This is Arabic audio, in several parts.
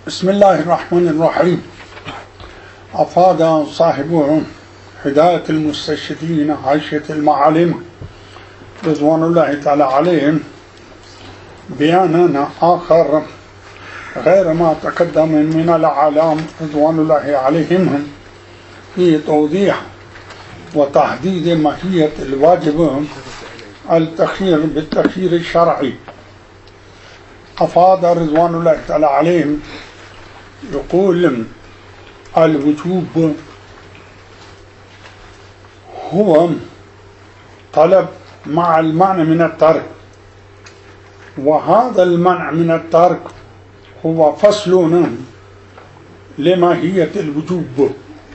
بسم الله الرحمن الرحيم. أفاد صاحب هداية المستشهدين عائشة المعالم رضوان الله تعالى عليهم بيانا آخر غير ما تقدم من الأعلام رضوان الله عليهم في توضيح وتحديد ماهية الواجب التخيير بالتخيير الشرعي. أفاد رضوان الله تعالى عليهم يقول الوجوب هو طلب مع المنع من الترك، وهذا المنع من الترك هو فصل لماهية الوجوب،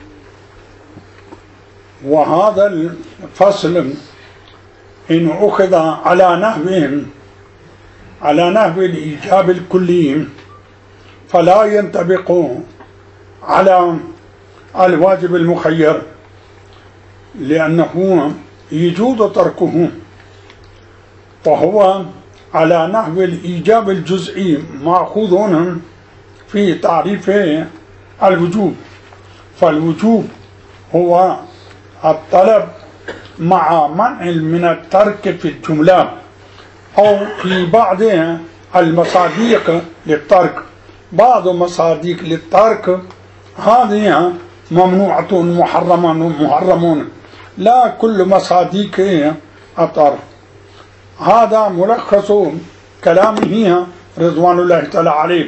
وهذا الفصل إن أخذ على نحو الإيجاب الكلي فلا ينطبق على الواجب المخير، لأنه يجوز تركه، وهو على نحو الإيجاب الجزئي مأخوذ في تعريف الوجوب. فالوجوب هو الطلب مع منع من الترك في الجملة أو في بعض المصادق للترك. بعض مصادق للترك هذه ممنوعة محرمون، لا كل مصادق الترك. هذا ملخص كلامه رضوان الله تعالى عليه.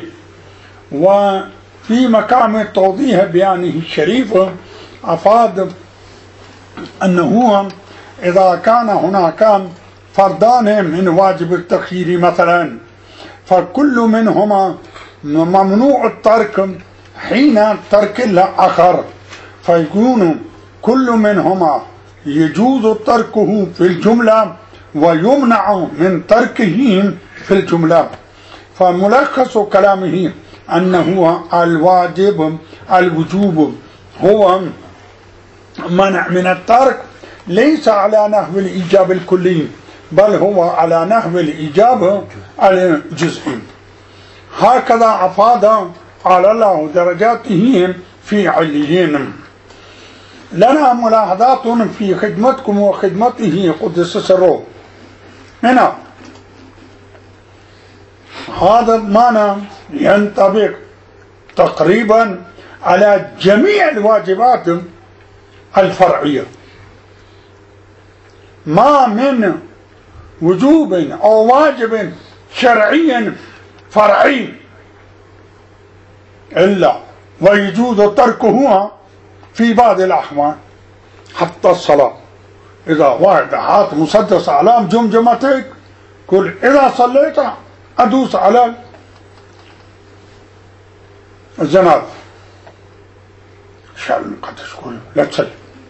وفي مقام توضيح بيانه الشريف أفاد أنه إذا كان هناك فردان من واجب التخيير مثلا، فكل منهما ممنوع الترك حين ترك الآخر، فيكون كل منهما يجوز تركه في الجملة ويمنع من تركه في الجملة. فملخص كلامه أنه الوجوب هو منع من الترك ليس على نحو الإيجاب الكلي، بل هو على نحو الإيجاب الجزئي. هكذا أفاد على الله درجاته في عليين. لنا ملاحظات في خدمتكم وخدمته قدس سره. هنا هذا المعنى ينطبق تقريبا على جميع الواجبات الفرعية. ما من وجوب أو واجب شرعي فرعي إلا ويجوز تركه في بعض الأحوال، حتى الصلاة. إذا واحد حاط مسدس أعلام جمجمتك قل إذا صليت أدوس على الجنازة، شأن قد تقول لا تصلي.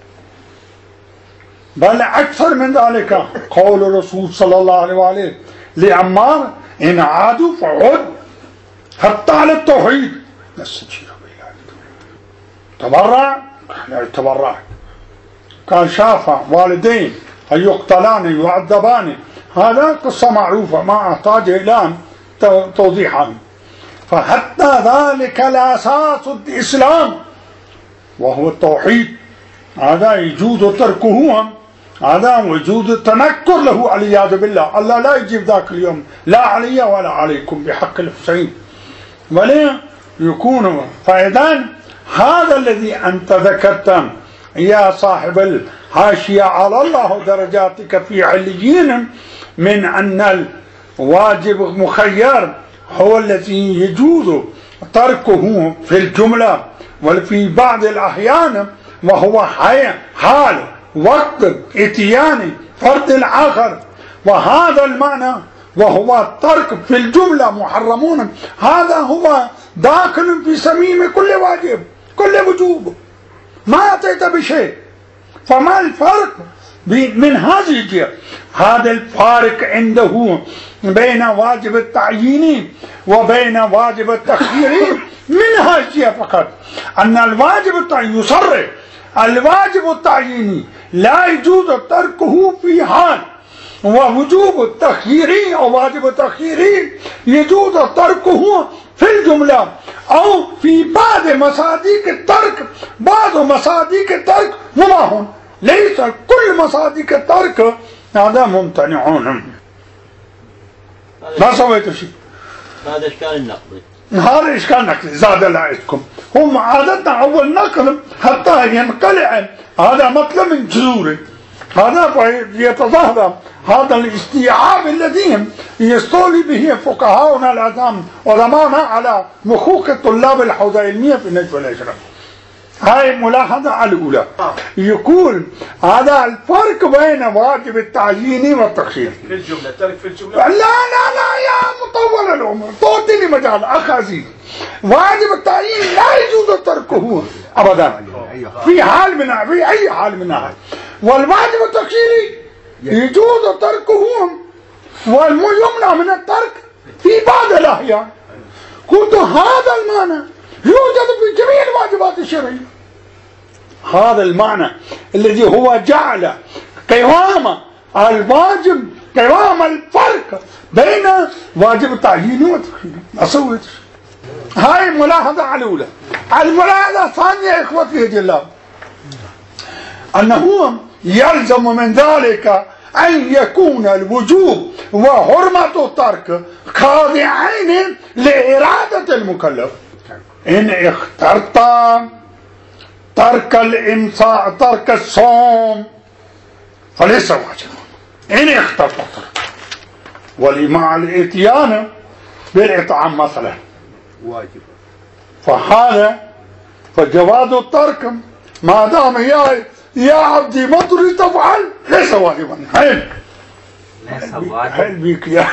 بل أكثر من ذلك قول الرسول صلى الله عليه وآله لعمار إن عادوا فعد حتى على التوحيد نستجيب بالله. تبرع لا تبرع، كان شاف والدين أن يقتلان يعذبان، هذا قصة معروفة ما أحتاج إلى توضيحها. فحتى ذلك الأساس الإسلام وهو التوحيد، هذا يجوز تركه، هذا وجود التنكر له والعياذ بالله. الله لا يجيب ذاك اليوم لا علي ولا عليكم بحق الحسين ولا يكون. فإذا هذا الذي أنت ذكرت يا صاحب الحاشية على الله درجاتك في عليين من أن الواجب مخير هو الذي يجوز تركه في الجملة وفي بعض الأحيان، وهو حال وقت اتيان فرد الآخر. وهذا المعنى وهو الترك في الجملة محرمون، هذا هو داخل في صميم كل واجب كل وجوب، ما أتيت بشيء. فما الفرق من هذه الجهة؟ هذا الفارق عنده بين واجب التعيين وبين واجب التخيير من هذه الجهة فقط، أن الواجب التعيين يصرح الواجب التعييني لا يجوز تركه في حال، ووجوب التخيير أو واجب التخيير يجوز تركه في الجملة أو في بعض مصادق الترك، بعض مصادق الترك مباح، ليس كل مصادق الترك هذا ممتنعون. ما سويتوا شيء. هذا إشكال النقد. هذا إشكال نقد زاد لعيتكم. هم عادتنا أول نقل حتى ينقلع هذا مطلب من جذوره، هذا يتظاهر هذا الاستيعاب الذي يستولي به فقهاؤنا العظام علماءنا على مخوخ الطلاب الحوزة العلمية في النجف والإشراف. هاي ملاحظة الأولى. يقول هذا الفرق بين واجب التعيين والتخيير. في الجملة ترك في الجملة. لا لا لا يا مطول العمر، تعطيني مجال أخ عزيز. واجب التعيين لا يجوز تركه أبدا في حال منها، في أي حال منها. والواجب التخييري يجوز تركه واليمنع من الترك في بعض الأحيان. قلت هذا المعنى يوجد في جميع الواجبات الشرعية. هذا المعنى الذي هو جعل قوام الواجب، قوام الفرق بين واجب التعيين والتخيير. ما سويتش. هاي ملاحظة الأولى. الملاحظة الثانية إخوتي في الله أنه يلزم من ذلك أن يكون الوجوب وحرمة الترك خاضعين لإرادة المكلف. إن اخترت ترك الإمساك، ترك الصوم فليس واجبا. إن اخترت ترك ولمع الإتيان بالإطعام مثلا واجب، فهذا فجواز الترك ما دام يا عبدي ما تريد تفعل ليس واجبا. حل بيك يا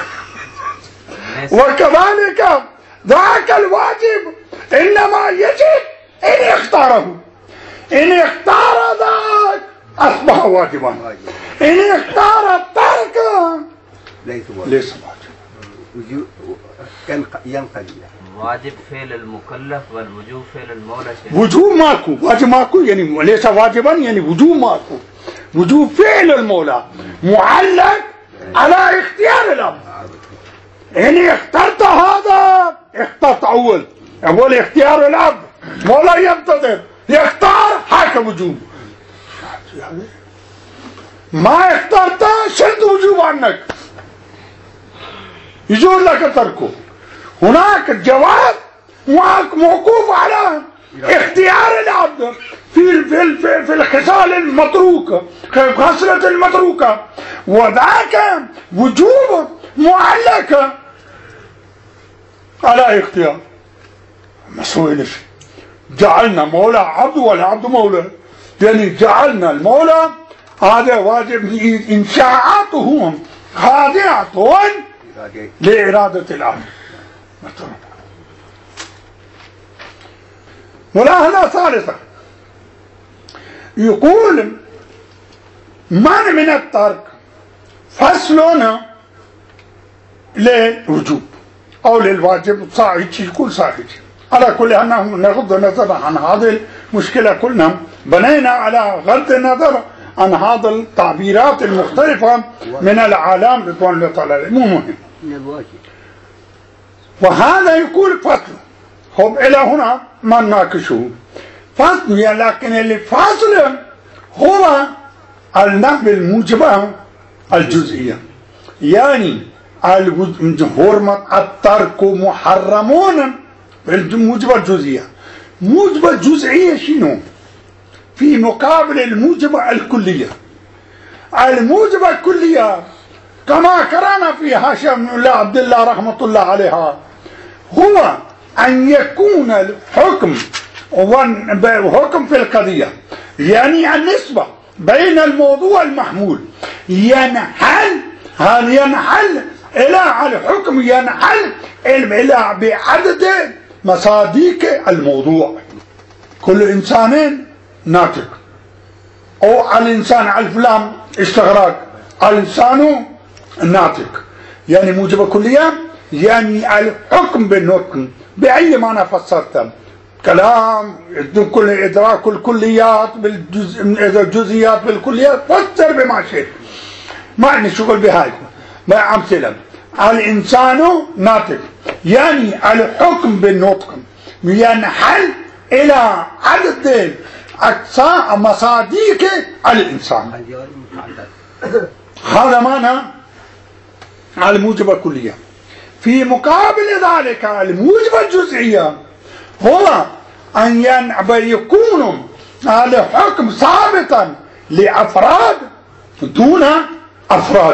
وكذلك ذاك الواجب إنما يجب إن اختاره. إن اختار ذاك أصبح واجبا. إن اختار الترك ليس واجبا. ينقضي. واجب فعل المكلف والوجوب فعل المولى. وجوب ماكو، واجب ماكو، يعني ليس واجبا، يعني وجوب ماكو. وجوب فعل المولى معلق على اختيار الأب. إن اخترت هذا اخترت أول اختيار الأب، ولا ينتظر يختار حاك وجوب. ما اخترت شلت وجوب عنك، يجوز لك تركه. هناك الجواب موقوف على اختيار العبد في الخصال المتروكة، خصلة المتروكة، وذاك وجوب معلق على اختيار. ما سويناش، جعلنا مولى عبد ولا عبد مولى، يعني جعلنا المولى هذا واجب إنشاءاته خاضعة لإرادة الأمر. ملاحظة ثالثة يقول من الترك فصل للوجوب أو للواجب صاحب يكون صاحب. على كل حال نغض النظر عن هذه المشكلة، كلنا بنينا على غض النظر عن هذه التعبيرات المختلفة من العالم رضوان الله تعالى. مو مهم. وهذا يقول فصل. هم إلى هنا ما نناقشه فصل، لكن اللي فاصل هو النهب الموجبة الجزئية، يعني حرمة الترك محرمون بالموجبة الجزئية. موجبة الجزئية شنو؟ في مقابل الموجبة الكلية. الموجبة الكلية كما قرأنا في هاشم بن عبد الله رحمة الله عليها هو أن يكون الحكم وحكم في القضية، يعني النسبة بين الموضوع المحمول ينحل إلى الحكم، ينحل إلى بعدد مصادق الموضوع. كل إنسان ناطق، أو الإنسان الفلان استغراق، الإنسان ناطق، يعني موجب كلية، يعني الحكم بالنطق بأي معنى فسرت كلام كل إدراك الكليات بالجزئيات بالكليات، فسر بما شئت، ما نشغل بهاي. ما أمثلة الإنسان ناطق، يعني الحكم بالنطق ينحل إلى عدد أقسام مصاديق الإنسان. هذا معنى الموجب الكلية. في مقابل ذلك الموجب الجزئية هو أن يكون هذا حكم ثابتا لأفراد دون أفراد،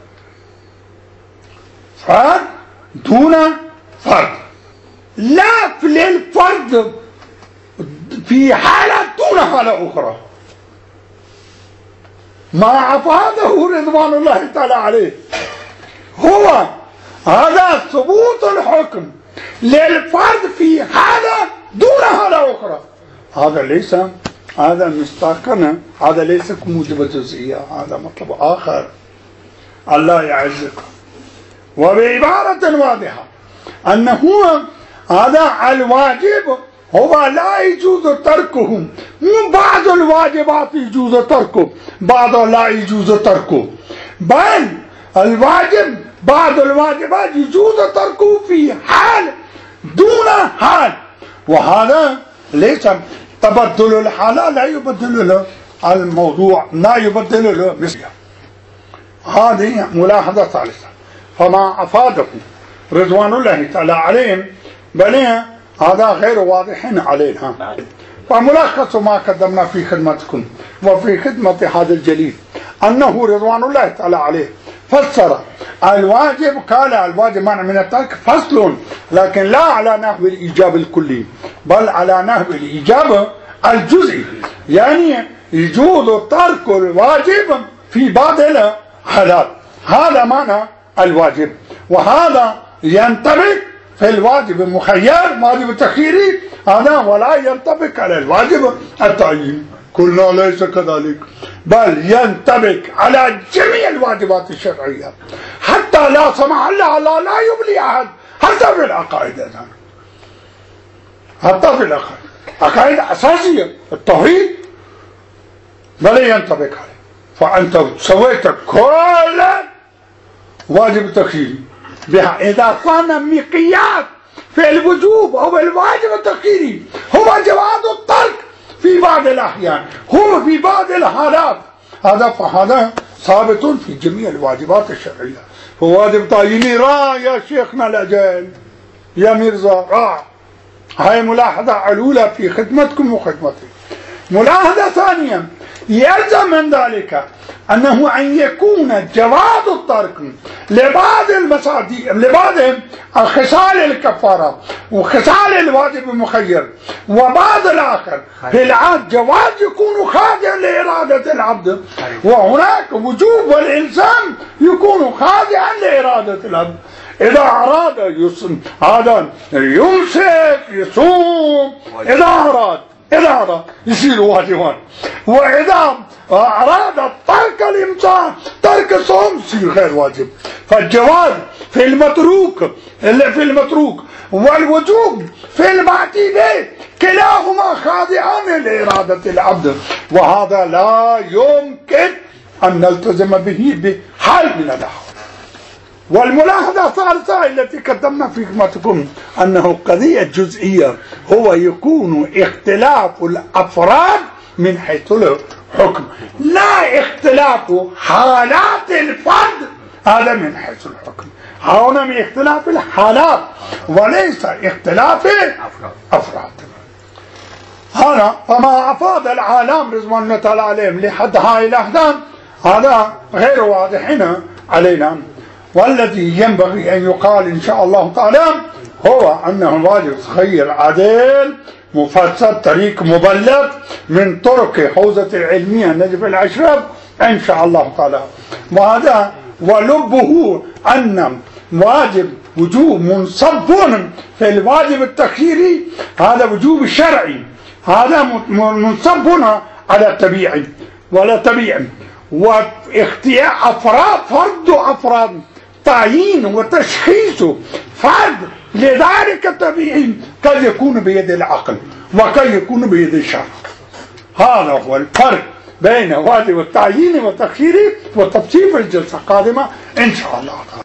فرد دون فرد، لا للفرد في حالة دون حالة أخرى. ما أفاده رضوان الله تعالى عليه هو هذا ثبوت الحكم للفرد في حالة دون حالة أخرى. هذا ليس هذا مستقنا، هذا ليس موجب الجزئية، هذا مطلب آخر. الله يعزكم. وبعبارة واضحة أنه هذا الواجب هو لا يجوز تركه، بعض الواجبات يجوز تركه، بعض لا يجوز تركه، بل الواجب بعض الواجبات يجوز تركه في حال دون حال. وهذا ليس تبدل الحالة، لا يبدل له الموضوع، لا يبدل له مثله. هذه ملاحظة ثالثة. فما أفاده رضوان الله تعالى عليهم بل هذا غير واضح علينا. فملخص ما قدمنا في خدمتكم وفي خدمة هذا الجليل أنه رضوان الله تعالى عليه فسر الواجب، قال الواجب منع من الترك فصل، لكن لا على نحو الإيجاب الكلي بل على نحو الإيجاب الجزئي، يعني يجوز ترك الواجب في بعض الحالات. هذا معنى الواجب. وهذا ينطبق في الواجب المخير، واجب التخييري هذا، ولا ينطبق على الواجب التعييني. قلنا ليس كذلك، بل ينطبق على جميع الواجبات الشرعية، حتى لا سمح الله لا يبلي أحد، حتى في العقائد، حتى في العقائد، عقائد أساسية التوحيد بل ينطبق عليه. فأنت سويت كل واجب التخييري إذا كان مقياس في الوجوب أو الواجب التخييري هو جواز الترك في بعض الأحيان، هو في بعض الحالات، فهذا ثابت في جميع الواجبات الشرعية. فواجب تعييني را يا شيخنا الأجل يا ميرزا را. هاي ملاحظة الأولى في خدمتكم وخدمتي. ملاحظة ثانية يلزم من ذلك أنه أن يكون جواز الترك لبعض المصادق، لبعض خصال الكفارة وخصال الواجب المخير، وبعض الآخر في العاد جواز يكون خاضعا لإرادة العبد، وهناك وجوب والإلزام يكون خاضعا لإرادة العبد. إذا أراد هذا يمسك يصوم، إذا أراد يصير واجبا، وإذا أراد ترك الإمساك ترك الصوم يصير غير واجب. فالجواز في المتروك والوجوب في المأتي به كلاهما خاضعان لإرادة العبد، وهذا لا يمكن أن نلتزم به بحال من الأحوال. والملاحظة الثالثة التي قدمنا في خدمتكم أنه قضية جزئية هو يكون اختلاف الأفراد من حيث الحكم، لا اختلاف حالات الفرد هذا من حيث الحكم. هنا من اختلاف الحالات وليس اختلاف أفراد. هنا فما أفاد العالم رضوان الله تعالى عليهم لحد هاي الأحداث هذا غير واضح علينا. والذي ينبغي أن يقال إن شاء الله تعالى هو أنه الواجب خير عدل مفسر طريق مبلغ من طرق حوزة العلمية نجف الأشرف إن شاء الله تعالى. وهذا ولبه أن واجب وجوب منصب في الواجب التخييري، هذا وجوب شرعي، هذا منصب على الطبيعي ولا طبيعي، واختيار أفراد فرد أفراد تعيين وتشخيص فرد لذلك الطبيعي قد يكون بيد العقل وقد يكون بيد الشرع. هذا هو الفرق بين واجب التعيين والتخيير والتفصيل في الجلسة القادمة إن شاء الله.